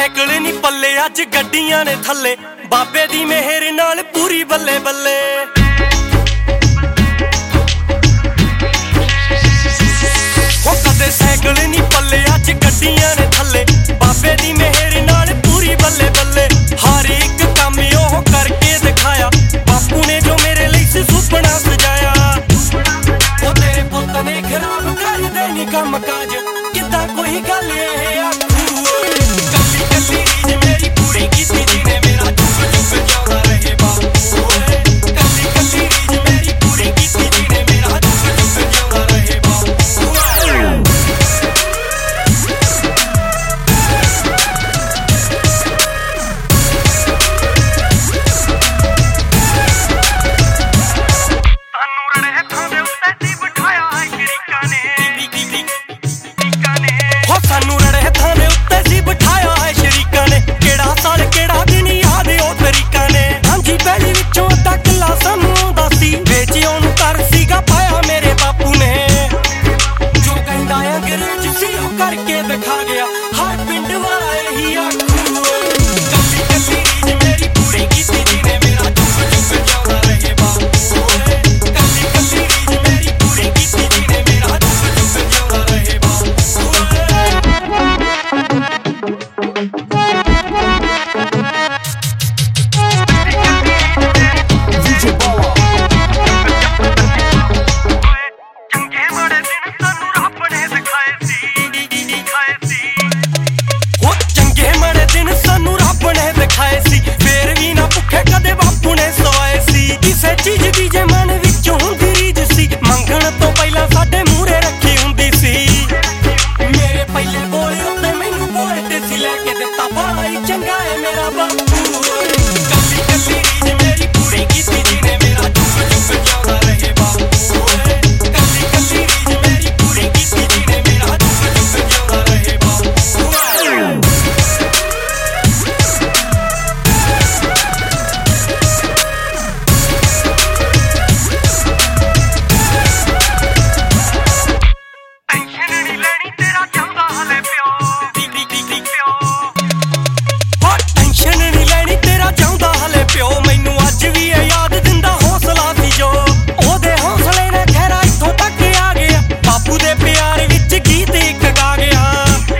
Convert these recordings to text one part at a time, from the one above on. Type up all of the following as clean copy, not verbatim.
Cycle ਨੀ ਪੱਲੇ ਅੱਜ ਗੱਡੀਆਂ ਨੇ ਥੱਲੇ ਬਾਬੇ ਦੀ ਮਿਹਰ ਨਾਲ ਪੂਰੀ ਬੱਲੇ ਬੱਲੇ। ਉਹ ਕਦੇ ਸਾਈਕਲ ਨੀ ਪੱਲੇ ਅੱਜ ਗੱਡੀਆਂ ਨੇ ਥੱਲੇ ਬਾਬੇ ਦੀ ਮਿਹਰ ਨਾਲ ਪੂਰੀ ਬੱਲੇ ਬੱਲੇ। ਹਰ ਇੱਕ ਕੰਮ ਉਹ ਕਰਕੇ ਦਿਖਾਇਆ ਬਾਪੂ ਨੇ ਜੋ ਮੇਰੇ ਲਈ ਸੀ ਸੁਪਨਾ ਸਜਾਇਆ। ਉਹ ਤੇਰੇ ਪੁੱਤ ਨੇ ਖਰਾਬ ਕਰਦੇ ਨੀ ਕੰਮ ਕਾਜ ਕਿੱਦਾਂ ਕੋਈ ਗੱਲ ਇਹ ਆਖੂ। ਕੱਲੀ ਕੱਲੀ ਰੀਝ ਮੇਰੀ ਪੂਰੀ ਕੀਤੀ ਜਿਹਨੇ ਮੇਰਾ ਚੁੱਪ ਚੁੱਪ ਜਿਉਂਦਾ ਰਹੇ ਬਾਪੂ। ਕੱਲੀ ਕੱਲੀ ਰੀਝ ਮੇਰੀ ਪੂਰੀ ਕੀਤੀ ਜਿਹਨੇ ਮੇਰਾ ਚੁੱਪ ਚੁੱਪ ਜਿਉਂਦਾ ਰਹੇ ਬਾਪੂ। ਸਾਨੂੰ ਰੜੇ ਹੱਥਾਂ ਦੇ ਉੱਤੇ ਸੀ ਬਿਠਾਇਆ ਹੈ ਸ਼ਰੀਕਾਂ ਨੇ ਕਿਹੜਾ ਸਾਲ ਕਿਹੜਾ ਦਿਨ ਯਾਦ ਉਹ ਤਰੀਕਾਂ ਨੇ। ਹਾਂਜੀ ਪਹਿਲੀ ਵਿੱਚੋਂ ਅੱਧਾ ਕਿੱਲਾ ਸਾਨੂੰ ਆਉਂਦਾ ਸੀ ਵੇਚਿਓ ਨੂੰ ਕਰ ਸੀਗਾ ਪਾਇਆ ਮੇਰੇ ਬਾਪੂ ਨੇ। ਜੋ ਕਹਿੰਦਾ ਅੰਗਰੇਜ਼ ਸੀ ਉਹ ਕਰਕੇ ਦਿਖਾ ਗਿਆ ਹਰ ਪਿੰਡ ਵਾਲਾ ਇਹੀ ਆਖੂ। ਕੱਲੀ ਕੱਲੀ ਰੀਝ ਮੇਰੀ ਪੂਰੀ ਕੀਤੀ ਜਿਹਨੇ ਮੇਰਾ ਚੁੱਪ ਚੁੱਪ ਜਿਉਂਦਾ ਰਹੇ ਬਾਪੂ। ਕੱਲੀ ਕੱਲੀ ਰੀਝ ਮੇਰੀ ਪੂਰੀ ਕੀਤੀ ਜਿਹਨੇ ਮੇਰਾ ਚੁੱਪ ਚੁੱਪ ਜਿਉਂਦਾ ਰਹੇ ਬਾਪੂ। ਚੀਜ਼ ਦੀ ਜੇ ਮਨ ਵਿੱਚ ਹੁੰਦੀ ਰੀਝ ਸੀ ਮੰਗਣ ਤੋਂ ਪਹਿਲਾਂ ਸਾਡੇ ਮੂਹਰੇ ਰੱਖੀ ਹੁੰਦੀ ਸੀ। ਮੇਰੇ ਪਹਿਲੇ ਬੋਲ ਉੱਤੇ ਮੈਨੂੰ ਬੋਲਦੇ ਸੀ ਲੈ ਕੇ ਦਿੱਤਾ ਬੜਾ ਹੀ ਚੰਗਾ ਹੈ ਮੇਰਾ ਬਾਪੂ। ਕੱਲੀ ਕੱਲੀ ਰੀਝ ਮੇਰੀ ਪੂਰੀ ਕੀਤੀ ਜਿਹਨੇ ਮੇਰਾ ਚੁੱਪ ਚੁੱਪ ਜਿਉਂਦਾ ਰਹੇ ਬਾਪੂ। ਕੱਲੀ ਕੱਲੀ ਰੀਝ ਮੇਰੀ ਪੂਰੀ ਕੀਤੀ ਜਿਹਨੇ ਮੇਰਾ ਚੁੱਪ ਚੁੱਪ ਜਿਉਂਦਾ ਰਹੇ ਬਾਪੂ।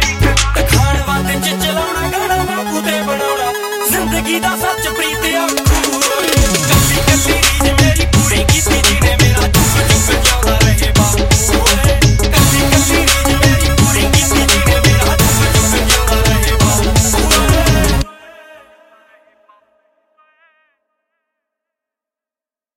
ਜ਼ਿੰਦਗੀ ਦਾ ਸੱਚ ਪ੍ਰੀਤ ਆ।